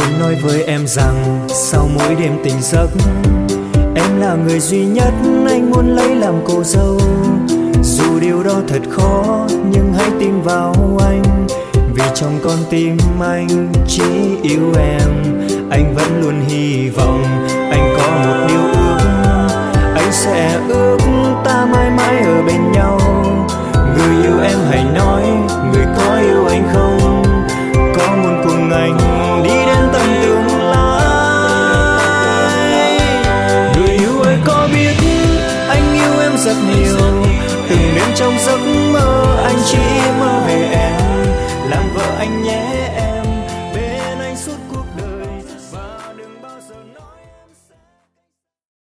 muốn nói với em rằng sau mỗi đêm tỉnh giấc, em là người duy nhất anh muốn lấy làm cô dâu. Dù điều đó thật khó nhưng hãy tin vào anh, vì trong con tim anh chỉ yêu em. Anh vẫn luôn hy vọng anh có một điều ước, anh sẽ ước ta mãi mãi ở bên nhau. Người yêu em hãy nói, người có yêu anh không? Có muốn cùng anh đi đến tận tương lai? Người yêu ơi có biết anh yêu em rất nhiều, từng đêm trong giấc mơ anh chỉ mơ về em, làm vợ anh nhé em.